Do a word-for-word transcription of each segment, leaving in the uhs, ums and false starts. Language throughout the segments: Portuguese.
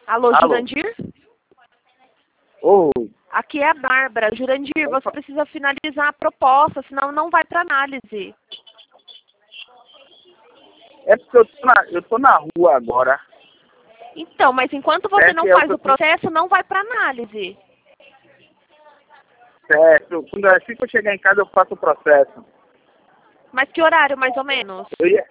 Alô, Alô. Jurandir? Oi. Aqui é a Bárbara. Jurandir, você precisa finalizar a proposta, senão não vai para análise. É porque eu tô na, eu tô na rua agora. Então, mas enquanto você Certo, não é o faz que o eu tô- processo, não vai para análise. Certo. Quando assim que eu chegar em casa eu faço o processo. Mas que horário, mais ou menos? Eu ia...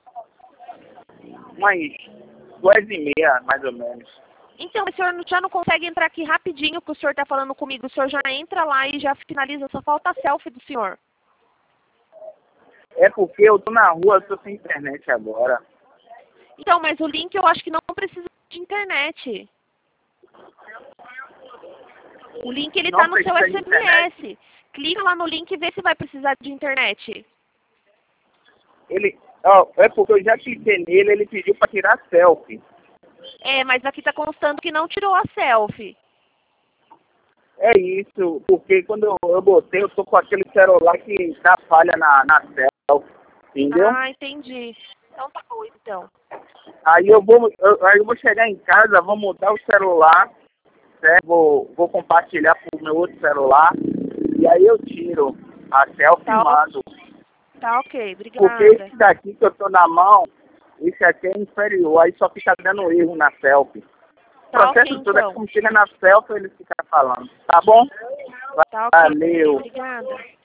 Umas duas e meia, mais ou menos. Então, o senhor já não consegue entrar aqui rapidinho que o senhor está falando comigo. O senhor já entra lá e já finaliza, só falta a selfie do senhor. É porque eu tô na rua, eu tô sem internet agora. Então, mas o link eu acho que não precisa de internet. O link ele Não tá no seu precisa de S M S. Clica lá no link e vê se vai precisar de internet. Ele... Ó, é porque eu já cliquei nele, ele pediu pra tirar selfie. É, mas aqui tá constando que não tirou a selfie. É isso, porque quando eu, eu botei, eu tô com aquele celular que dá falha na, na selfie, entendeu? Ah, entendi. Então tá bom, então. Aí eu vou, eu, aí eu vou chegar em casa, vou mudar o celular, certo? Vou, vou compartilhar pro meu outro celular, e aí eu tiro a selfie e Tá, o- mando. tá ok, Porque obrigada. esse daqui que eu tô na mão, esse aqui é inferior, aí só fica dando erro na selfie. O Tá ok, processo todo é então. como chega na selfie, ele fica falando, tá bom? Tá ok, Valeu. obrigada.